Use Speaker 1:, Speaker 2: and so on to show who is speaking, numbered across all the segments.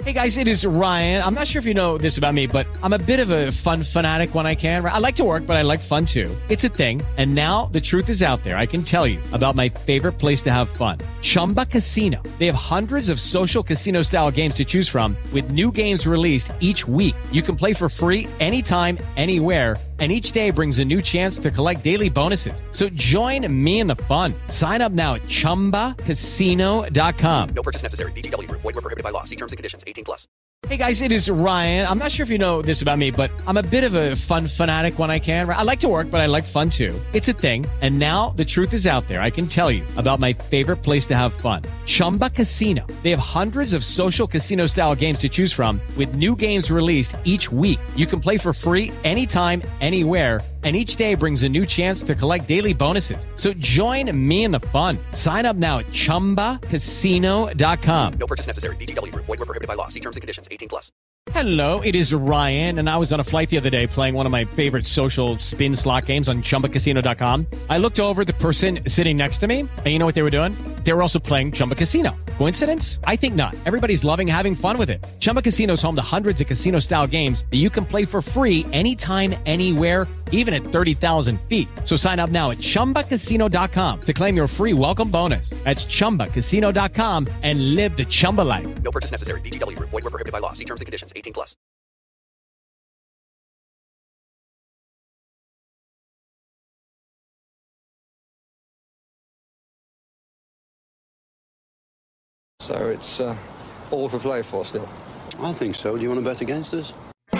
Speaker 1: Hey guys, it is Ryan. I'm not sure if you know this about me, but I'm a bit of a fun fanatic when I can. I like to work, but I like fun too. It's a thing. And now the truth is out there. I can tell you about my favorite place to have fun. Chumba Casino. They have hundreds of social casino style games to choose from with new games released each week. You can play for free anytime, anywhere. And each day brings a new chance to collect daily bonuses. So join me in the fun. Sign up now at ChumbaCasino.com.
Speaker 2: No purchase necessary. VGW Group. Void where prohibited by law. See terms and conditions. 18+.
Speaker 1: Hey guys, it is Ryan. I'm not sure if you know this about me, but I'm a bit of a fun fanatic when I can. I like to work, but I like fun too. It's a thing. And now the truth is out there. I can tell you about my favorite place to have fun. Chumba Casino. They have hundreds of social casino style games to choose from with new games released each week. You can play for free anytime, anywhere. And each day brings a new chance to collect daily bonuses. So join me in the fun. Sign up now at ChumbaCasino.com.
Speaker 2: No purchase necessary. VGW Group. Void where prohibited by law. See terms and conditions. 18+.
Speaker 1: Hello, it is Ryan, and I was on a flight the other day playing one of my favorite social spin slot games on ChumbaCasino.com. I looked over at the person sitting next to me, and you know what they were doing? They were also playing Chumba Casino. Coincidence? I think not. Everybody's loving having fun with it. Chumba Casino is home to hundreds of casino-style games that you can play for free anytime, anywhere, even at 30,000 feet. So sign up now at ChumbaCasino.com to claim your free welcome bonus. That's ChumbaCasino.com and live the Chumba life.
Speaker 2: No purchase necessary. VGW Group. Void where prohibited by law. See terms and conditions. 18+.
Speaker 3: So it's all to play for still.
Speaker 4: I think so. Do you want to bet against us?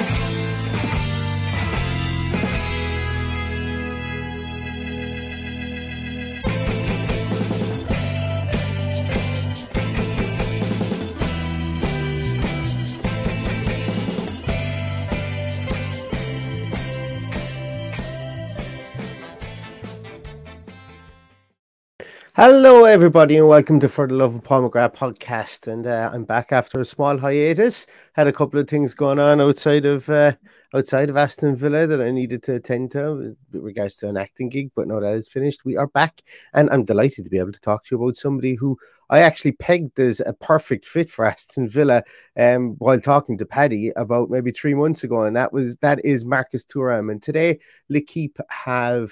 Speaker 5: Hello, everybody, and welcome to For the Love of Paul McGrath podcast. And I'm back after a small hiatus. Had a couple of things going on outside of Aston Villa that I needed to attend to with regards to an acting gig, but now that is finished, we are back, and I'm delighted to be able to talk to you about somebody who I actually pegged as a perfect fit for Aston Villa while talking to Paddy about maybe 3 months ago, and that is Marcus Thuram. And today, L'Équipe have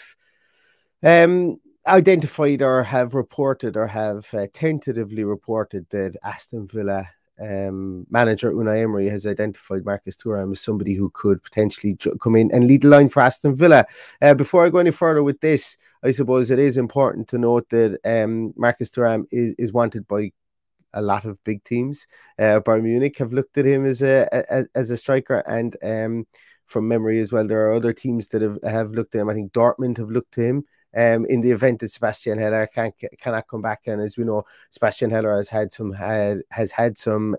Speaker 5: identified or have reported or have tentatively reported that Aston Villa manager Unai Emery has identified Marcus Thuram as somebody who could potentially come in and lead the line for Aston Villa. Before I go any further with this, I suppose it is important to note that Marcus Thuram is wanted by a lot of big teams. Bayern Munich have looked at him as a striker, and from memory as well, there are other teams that have looked at him. I think Dortmund have looked to him. In the event that Sebastian Haller cannot come back, and as we know, Sebastian Haller has had some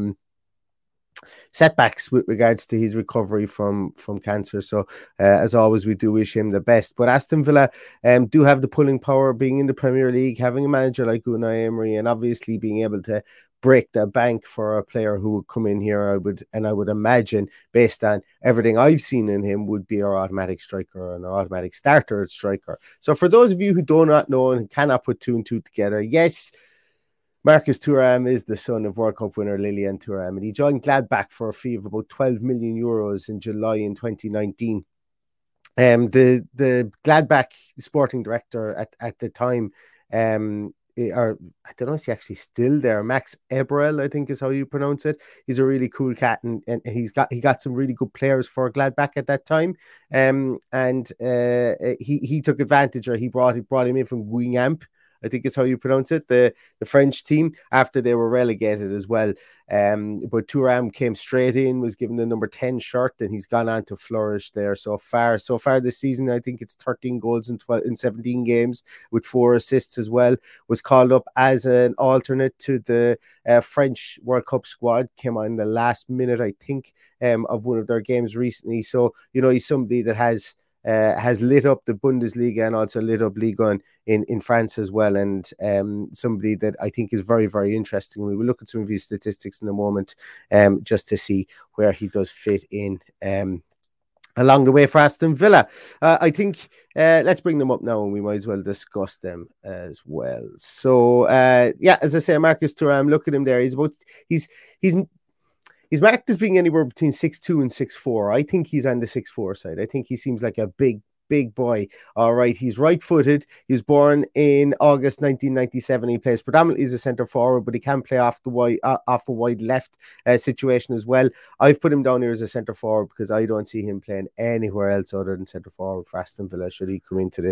Speaker 5: setbacks with regards to his recovery from cancer. So as always, we do wish him the best. But Aston Villa do have the pulling power, being in the Premier League, having a manager like Unai Emery, and obviously being able to break the bank for a player who would come in here. I would imagine, based on everything I've seen in him, would be our automatic striker and our automatic starter striker. So for those of you who do not know and cannot put two and two together, yes, Marcus Thuram is the son of World Cup winner Lilian Thuram, and he joined Gladbach for a fee of about 12 million euros in July in 2019. The Gladbach sporting director at the time, or I don't know if he's actually still there, Max Eberl, I think is how you pronounce it. He's a really cool cat, and he got some really good players for Gladbach at that time. He took advantage, or he brought him in from Guingamp, I think is how you pronounce it, the French team, after they were relegated as well. But Thuram came straight in, was given the number 10 shirt, and he's gone on to flourish there so far. So far this season, I think it's 13 goals in 17 games with 4 assists as well. Was called up as an alternate to the French World Cup squad. Came on the last minute, I think, of one of their games recently. So, you know, he's somebody that has lit up the Bundesliga and also lit up Ligue 1 in France as well, and somebody that I think is very, very interesting. We will look at some of his statistics in a moment, just to see where he does fit in along the way for Aston Villa. I think let's bring them up now, and we might as well discuss them as well. So as I say, Marcus Thuram, look at him there. He's marked as being anywhere between 6'2" and 6'4". I think he's on the 6'4" side. I think he seems like a big boy. All right, he's right-footed. He was born in August 1997. He plays predominantly as a centre forward, but he can play off a wide left situation as well. I've put him down here as a centre forward because I don't see him playing anywhere else other than centre forward for Aston Villa. Should he come into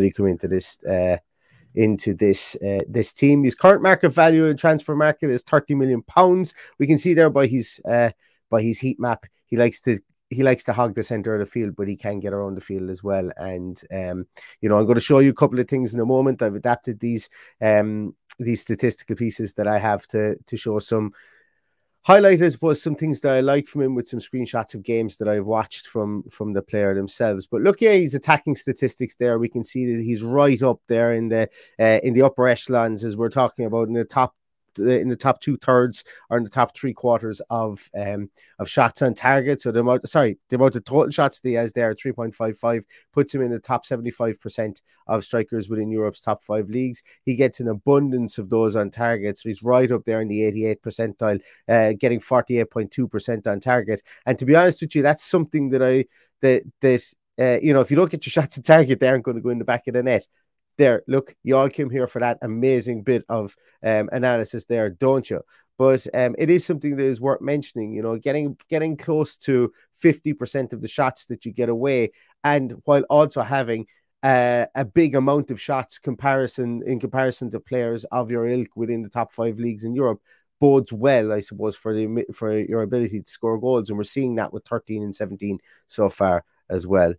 Speaker 5: this team? His current market value in transfer market is £30 million. We can see there by his heat map. He likes to hog the center of the field, but he can get around the field as well. And I'm going to show you a couple of things in a moment. I've adapted these statistical pieces that I have to show some highlighted was some things that I like from him with some screenshots of games that I've watched from the player themselves. But look, his attacking statistics there. We can see that he's right up there in the upper echelons, as we're talking about, in the top 2/3 or in the top 3/4 of shots on target. So the amount of total shots that he has there, 3.55, puts him in the top 75% of strikers within Europe's top 5 leagues. He gets an abundance of those on target, so he's right up there in the 88th percentile, getting 48.2% on target. And to be honest with you, that's something that if you don't get your shots on target, they aren't going to go in the back of the net. There, look, you all came here for that amazing bit of analysis there, don't you? But it is something that is worth mentioning, getting close to 50% of the shots that you get away, and while also having a big amount of shots in comparison to players of your ilk within the top 5 leagues in Europe, bodes well, I suppose, for your ability to score goals. And we're seeing that with 13 and 17 so far as well.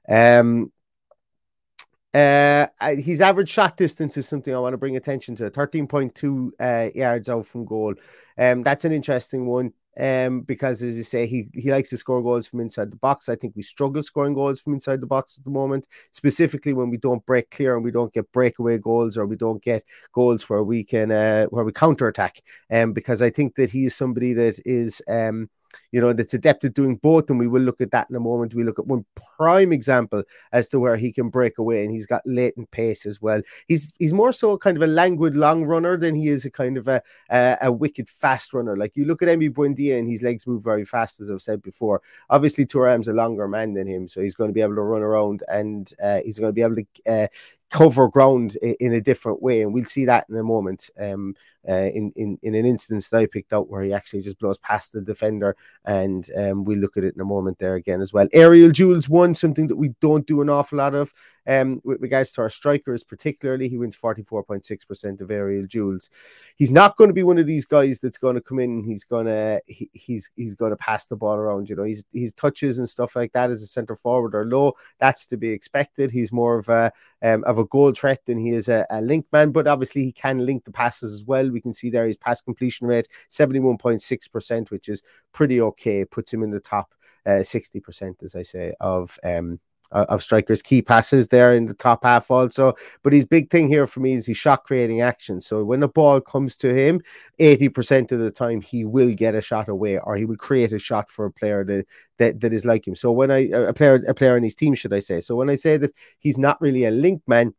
Speaker 5: His average shot distance is something I want to bring attention to. 13.2 yards out from goal. That's an interesting one. Because, as you say, he likes to score goals from inside the box. I think we struggle scoring goals from inside the box at the moment, specifically when we don't break clear and we don't get breakaway goals, or we don't get goals where we can where we counter attack. Because I think that he is somebody that is that's adept at doing both, and we will look at that in a moment. We look at one prime example as to where he can break away, and he's got latent pace as well. He's more so kind of a languid long runner than he is a kind of a wicked fast runner. Like, you look at Emi Buendia and his legs move very fast, as I've said before. Obviously, Thuram's a longer man than him, so he's going to be able to run around, and he's going to be able to cover ground in a different way, and we'll see that in a moment. In an instance that I picked out where he actually just blows past the defender, and we'll look at it in a moment there again as well. Aerial duels, something that we don't do an awful lot of with regards to our strikers particularly. He wins 44.6% of aerial duels. He's not going to be one of these guys that's going to come in and he's going to pass the ball around. His touches and stuff like that as a centre forward are low. That's to be expected. He's more of a goal threat than he is a link man, but obviously he can link the passes as well. We can see there his pass completion rate 71.6%, which is pretty okay. Puts him in the top 60%, as I say, of strikers' key passes there in the top half also. But his big thing here for me is his shot creating action. So when the ball comes to him, 80% of the time he will get a shot away, or he will create a shot for a player that is like him. So when a player in his team, should I say. So when I say that he's not really a link man,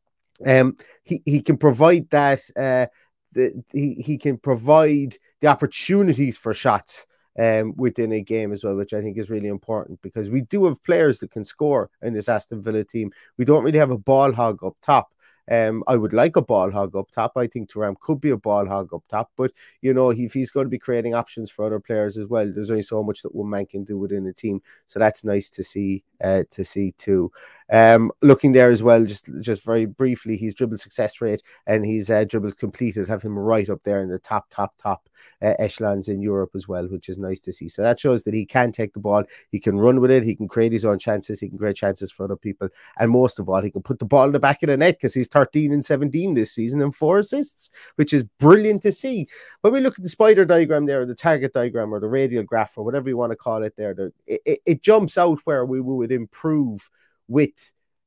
Speaker 5: he can provide that he can provide the opportunities for shots within a game as well, which I think is really important, because we do have players that can score in this Aston Villa team. We don't really have a ball hog up top. I would like a ball hog up top. I think Thuram could be a ball hog up top, but if he's going to be creating options for other players as well, there's only so much that one man can do within a team. So that's nice to see too. Looking there as well, just very briefly, his dribble success rate and his dribbles completed have him right up there in the top echelons in Europe as well, which is nice to see. So that shows that he can take the ball, he can run with it, he can create his own chances, he can create chances for other people, and most of all, he can put the ball in the back of the net, because he's 13 and 17 this season and 4 assists, which is brilliant to see. When we look at the spider diagram there, or the target diagram, or the radial graph, or whatever you want to call it there, it jumps out where we would improve with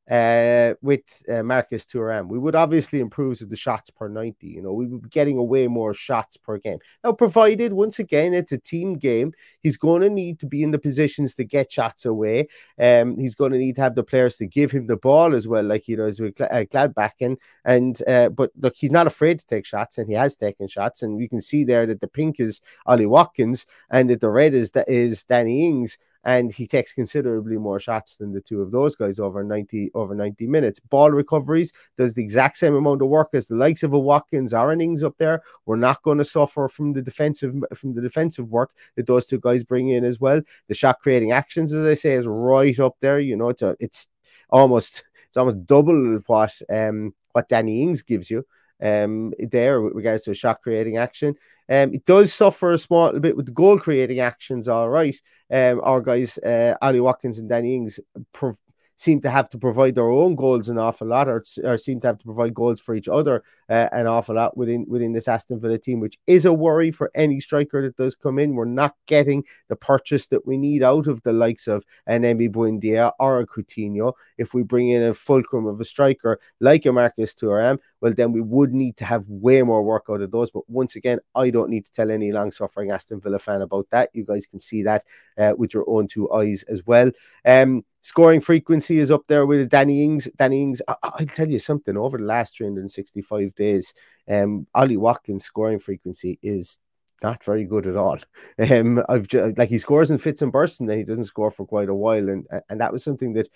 Speaker 5: with Marcus Thuram. We would obviously improve the shots per 90. You know, we would be getting away more shots per game. Now, provided, once again, it's a team game, he's going to need to be in the positions to get shots away. He's going to need to have the players to give him the ball as well, like he does with Gladbach. But look, he's not afraid to take shots, and he has taken shots. And you can see there that the pink is Ollie Watkins and that the red is Danny Ings. And he takes considerably more shots than the two of those guys over 90 minutes. Ball recoveries, does the exact same amount of work as the likes of a Watkins or an Ings up there. We're not going to suffer from the defensive work that those two guys bring in as well. The shot creating actions, as I say, is right up there. You know, it's almost double what Danny Ings gives you there with regards to a shot creating action. It does suffer a small bit with the goal creating actions, all right. Our guys, Ollie Watkins and Danny Ings, seem to have to provide their own goals an awful lot, or seem to have to provide goals for each other an awful lot within this Aston Villa team, which is a worry for any striker that does come in. We're not getting the purchase that we need out of the likes of an Emi Buendia or a Coutinho. If we bring in a fulcrum of a striker like a Marcus Thuram, well, then we would need to have way more work out of those. But once again, I don't need to tell any long-suffering Aston Villa fan about that. You guys can see that with your own two eyes as well. Scoring frequency is up there with Danny Ings. I'll tell you something, over the last 365 days, Ollie Watkins' scoring frequency is not very good at all. He scores in fits and bursts, and then he doesn't score for quite a while, and that was something that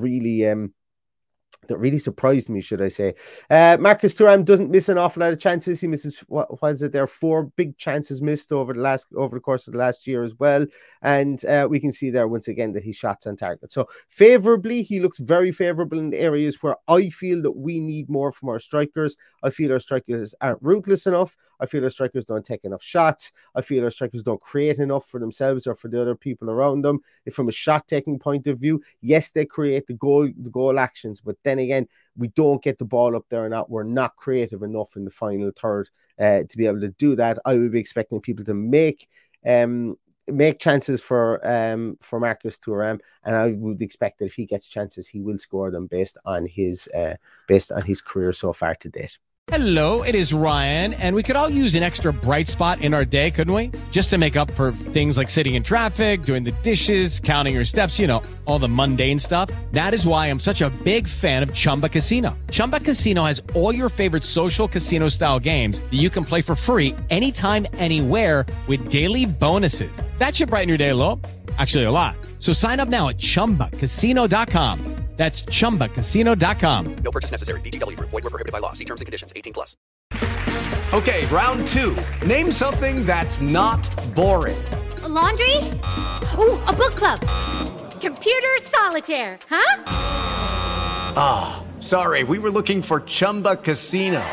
Speaker 5: really surprised me, should I say. Marcus Thuram doesn't miss an awful lot of chances. He misses, what is it there, 4 big chances missed over the course of the last year as well. And we can see there once again that he shots on target. So favorably, he looks very favorable in the areas where I feel that we need more from our strikers. I feel our strikers aren't ruthless enough. I feel our strikers don't take enough shots. I feel our strikers don't create enough for themselves or for the other people around them. If from a shot-taking point of view, yes, they create the goal actions, but then again, we don't get the ball up there, and we're not creative enough in the final third to be able to do that. I would be expecting people to make chances for Marcus Thuram, and I would expect that if he gets chances, he will score them based on his career so far to date.
Speaker 1: Hello, it is Ryan, and we could all use an extra bright spot in our day, couldn't we? Just to make up for things like sitting in traffic, doing the dishes, counting your steps, all the mundane stuff. That is why I'm such a big fan of Chumba Casino. Chumba Casino has all your favorite social casino-style games that you can play for free anytime, anywhere with daily bonuses. That should brighten your day a little. Actually, a lot. So sign up now at ChumbaCasino.com. That's ChumbaCasino.com.
Speaker 2: No purchase necessary. VGW Group. Void where prohibited by law. See terms and conditions. 18+.
Speaker 6: Okay, round 2. Name something that's not boring.
Speaker 7: A laundry? Ooh, a book club. Computer solitaire, huh?
Speaker 6: Ah, sorry. We were looking for Chumba Casino.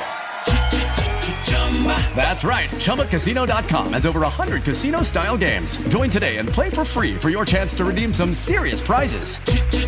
Speaker 6: That's right. ChumbaCasino.com has over 100 casino-style games. Join today and play for free for your chance to redeem some serious prizes.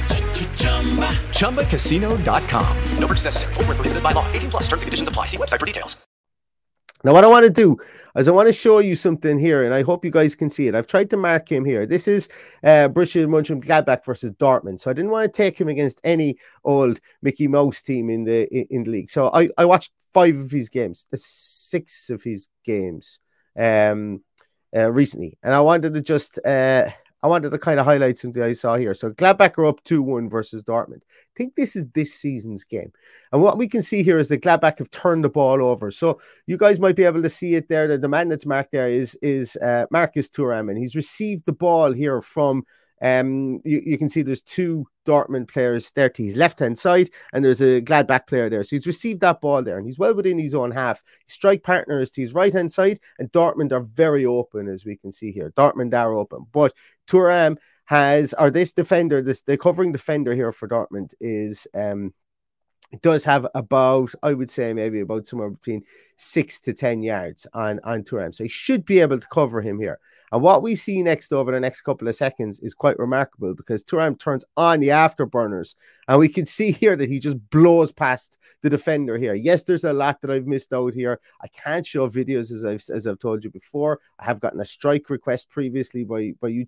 Speaker 6: ChumbaCasino.com.
Speaker 2: No purchase necessary. Void where prohibited by law. 18+. Terms and conditions apply. See website for details.
Speaker 5: Now, what I want to do is I want to show you something here, and I hope you guys can see it. I've tried to mark him here. This is Borussia Mönchengladbach versus Dortmund. So I didn't want to take him against any old Mickey Mouse team in the league. So I watched 5 of his games, 6 of his games recently, and I wanted to just kind of highlight something I saw here. So Gladbach are up 2-1 versus Dortmund. I think this is this season's game. And what we can see here is that Gladbach have turned the ball over. So you guys might be able to see it there. The man that's marked there is Marcus Thuram, and he's received the ball here from you can see there's 2 Dortmund players there to his left-hand side, and there's a Gladbach player there. So he's received that ball there, and he's well within his own half. His strike partner is to his right-hand side, and Dortmund are very open, as we can see here. Dortmund are open. But Thuram the covering defender here for Dortmund is it does have about, I would say, maybe about somewhere between 6 to 10 yards on Thuram. So he should be able to cover him here. And what we see next over the next couple of seconds is quite remarkable, because Thuram turns on the afterburners, and we can see here that he just blows past the defender here. Yes, there's a lot that I've missed out here. I can't show videos as I've told you before. I have gotten a strike request previously by YouTube.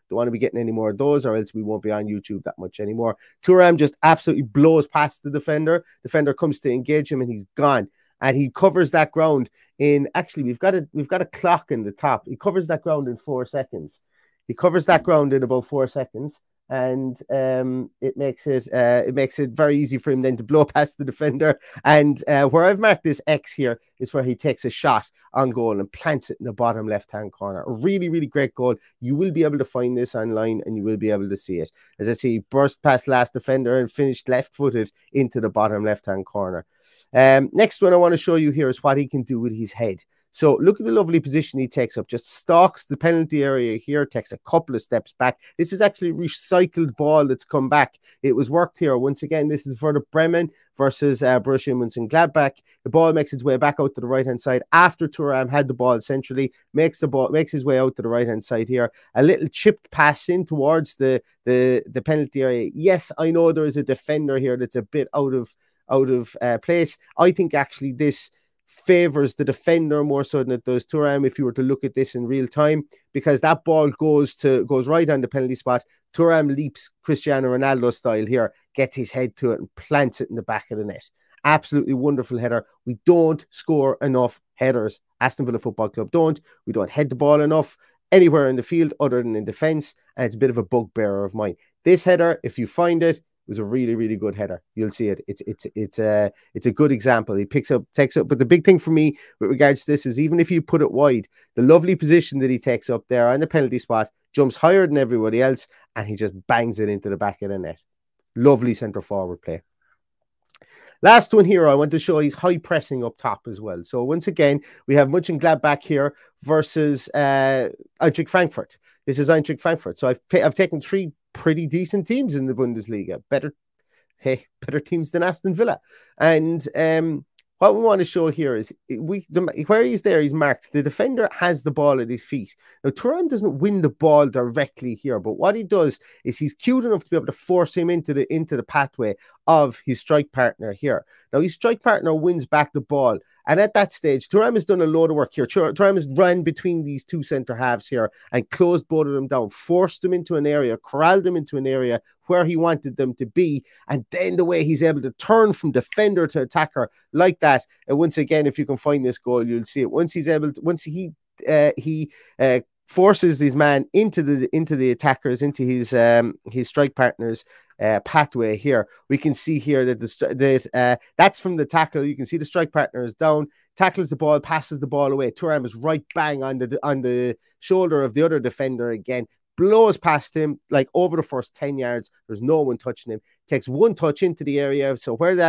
Speaker 5: Don't want to be getting any more of those, or else we won't be on YouTube that much anymore. Thuram just absolutely blows past the defender. Defender comes to engage him, and he's gone. And he covers that ground in, actually, we've got a clock in the top. He covers that ground in 4 seconds. He covers that ground in about 4 seconds. And it makes it very easy for him then to blow past the defender. And where I've marked this X here is where he takes a shot on goal and plants it in the bottom left-hand corner. A really, really great goal. You will be able to find this online, and you will be able to see it. As I say, he burst past last defender and finished left-footed into the bottom left-hand corner. Next one I want to show you here is what he can do with his head. So look at the lovely position he takes up, just stalks the penalty area here, takes a couple of steps back. This is actually a recycled ball that's come back. It was worked here. Once again, this is for the Bremen versus Borussia Mönchengladbach. The ball makes its way back out to the right-hand side after Thuram had the ball centrally, makes his way out to the right-hand side here. A little chipped pass in towards the penalty area. Yes, I know there is a defender here that's a bit out of place. I think actually this favors the defender more so than it does Thuram if you were to look at this in real time, because that ball goes right on the penalty spot. Thuram leaps Cristiano Ronaldo style here, gets his head to it and plants it in the back of the net. Absolutely wonderful header. We don't score enough headers. Aston Villa Football Club don't. We don't head the ball enough anywhere in the field other than in defence, and it's a bit of a bugbearer of mine. This header, if you find it, was a really, really good header. You'll see it. It's a good example. He takes up. But the big thing for me with regards to this is even if you put it wide, the lovely position that he takes up there on the penalty spot, jumps higher than everybody else, and he just bangs it into the back of the net. Lovely centre forward play. Last one here, I want to show he's high pressing up top as well. So once again, we have Mönchengladbach here versus Eintracht Frankfurt. This is Eintracht Frankfurt. So I've taken 3 pretty decent teams in the Bundesliga, better teams than Aston Villa. And what we want to show here is where he's there, he's marked. The defender has the ball at his feet. Now, Thuram doesn't win the ball directly here, but what he does is he's cute enough to be able to force him into the pathway of his strike partner here. Now, his strike partner wins back the ball. And at that stage, Thuram has done a load of work here. Thuram has run between these 2 centre halves here and closed both of them down, forced them into an area, corralled them into an area where he wanted them to be. And then the way he's able to turn from defender to attacker like that. And once again, if you can find this goal, you'll see it. Once he forces his man into the attackers, into his strike partners pathway here. We can see here that that's from the tackle. You can see the strike partner is down, tackles the ball, passes the ball away. Thuram is right bang on the shoulder of the other defender again, blows past him like over the first 10 yards. There's no one touching him. Takes 1 touch into the area. So where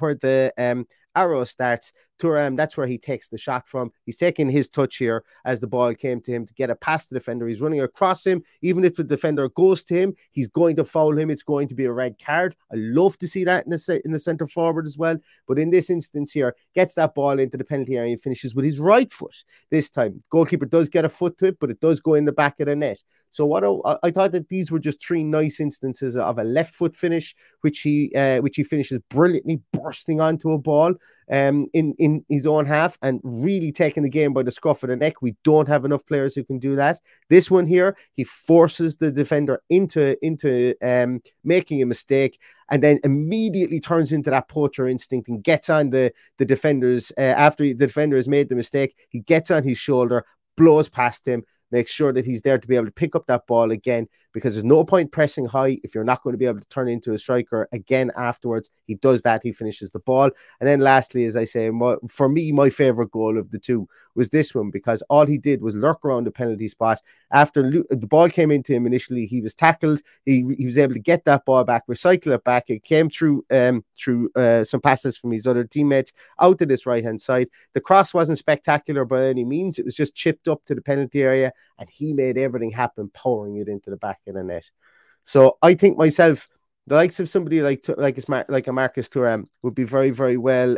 Speaker 5: the arrow starts, Thuram, that's where he takes the shot from. He's taking his touch here as the ball came to him to get it past the defender. He's running across him. Even if the defender goes to him, he's going to foul him. It's going to be a red card. I love to see that in the centre forward as well. But in this instance here, gets that ball into the penalty area and finishes with his right foot this time. Goalkeeper does get a foot to it, but it does go in the back of the net. So I thought that these were just 3 nice instances of a left foot finish, which he finishes brilliantly, bursting onto a ball in his own half and really taking the game by the scruff of the neck. We don't have enough players who can do that. This one here, he forces the defender into making a mistake, and then immediately turns into that poacher instinct and gets on the defenders after the defender has made the mistake. He gets on his shoulder, blows past him, makes sure that he's there to be able to pick up that ball again, because there's no point pressing high if you're not going to be able to turn into a striker again afterwards. He does that. He finishes the ball. And then lastly, as I say, for me, my favourite goal of the 2 was this one, because all he did was lurk around the penalty spot. After the ball came into him initially, he was tackled. He was able to get that ball back, recycle it back. It came through some passes from his other teammates out to this right-hand side. The cross wasn't spectacular by any means. It was just chipped up to the penalty area, and he made everything happen, powering it into the back in the net. So I think myself, the likes of somebody like a Marcus Thuram would be very, very well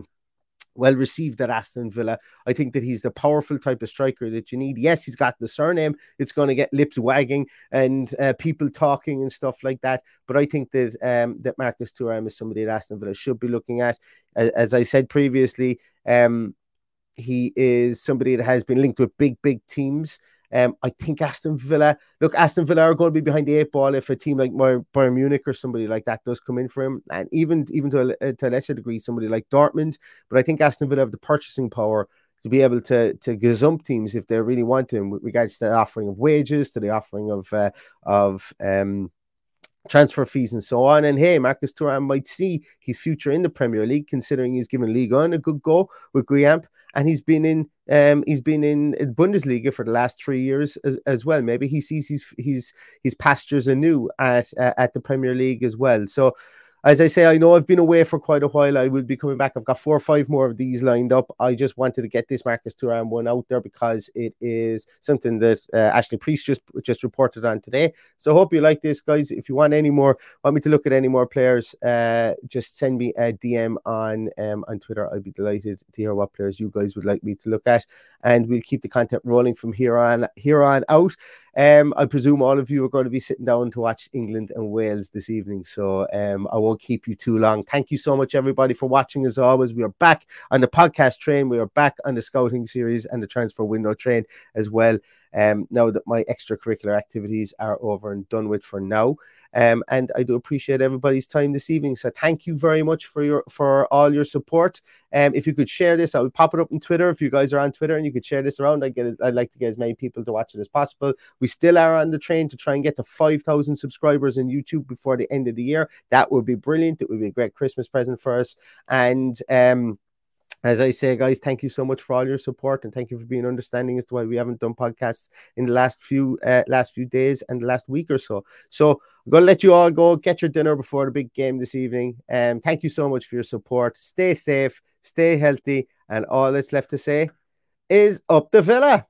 Speaker 5: received at Aston Villa. I think that he's the powerful type of striker that you need. Yes, he's got the surname. It's going to get lips wagging and people talking and stuff like that. But I think that that Marcus Thuram is somebody that Aston Villa should be looking at. As I said previously, he is somebody that has been linked with big teams. I think Aston Villa are going to be behind the 8 ball if a team like Bayern Munich or somebody like that does come in for him, and even to a lesser degree somebody like Dortmund. But I think Aston Villa have the purchasing power to be able to gazump teams if they really want to, with regards to the offering of wages, to the offering of transfer fees and so on. And hey, Marcus Thuram might see his future in the Premier League, considering he's given Ligue 1 a good go with Guingamp, and he's been in Bundesliga for the last 3 years as well. Maybe he sees his pastures anew at the Premier League as well. So, as I say, I know I've been away for quite a while. I will be coming back. I've got 4 or 5 more of these lined up. I just wanted to get this Marcus Thuram one out there because it is something that Ashley Priest just reported on today. So I hope you like this, guys. If you want me to look at any more players, just send me a DM on Twitter. I'd be delighted to hear what players you guys would like me to look at, and we'll keep the content rolling from here on out. I presume all of you are going to be sitting down to watch England and Wales this evening, so I won't keep you too long. Thank you so much, everybody, for watching. As always, we are back on the podcast train. We are back on the scouting series and the transfer window train as well. Now that my extracurricular activities are over and done with for now. And I do appreciate everybody's time this evening. So thank you very much for all your support. If you could share this, I would pop it up on Twitter. If you guys are on Twitter and you could share this around, I'd like to get as many people to watch it as possible. We still are on the train to try and get to 5,000 subscribers on YouTube before the end of the year. That would be brilliant. It would be a great Christmas present for us. And as I say, guys, thank you so much for all your support, and thank you for being understanding as to why we haven't done podcasts in the last few days and the last week or so. So I'm going to let you all go get your dinner before the big game this evening. Thank you so much for your support. Stay safe, stay healthy, and all that's left to say is up the Villa.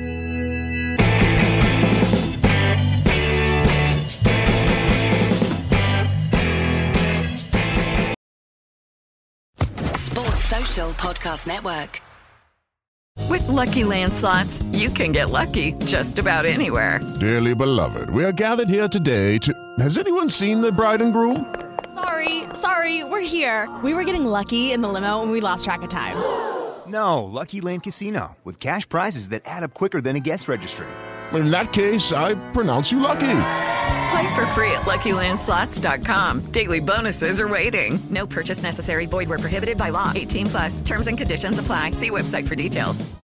Speaker 8: Social Podcast Network.
Speaker 9: With Lucky Land Slots, you can get lucky just about anywhere.
Speaker 10: Dearly beloved, we are gathered here today to... Has anyone seen the bride and groom?
Speaker 11: Sorry, we're here. We were getting lucky in the limo and we lost track of time.
Speaker 12: No, Lucky Land Casino, with cash prizes that add up quicker than a guest registry.
Speaker 10: In that case, I pronounce you lucky.
Speaker 9: Play for free at LuckyLandSlots.com. Daily bonuses are waiting. No purchase necessary. Void where prohibited by law. 18+. Terms and conditions apply. See website for details.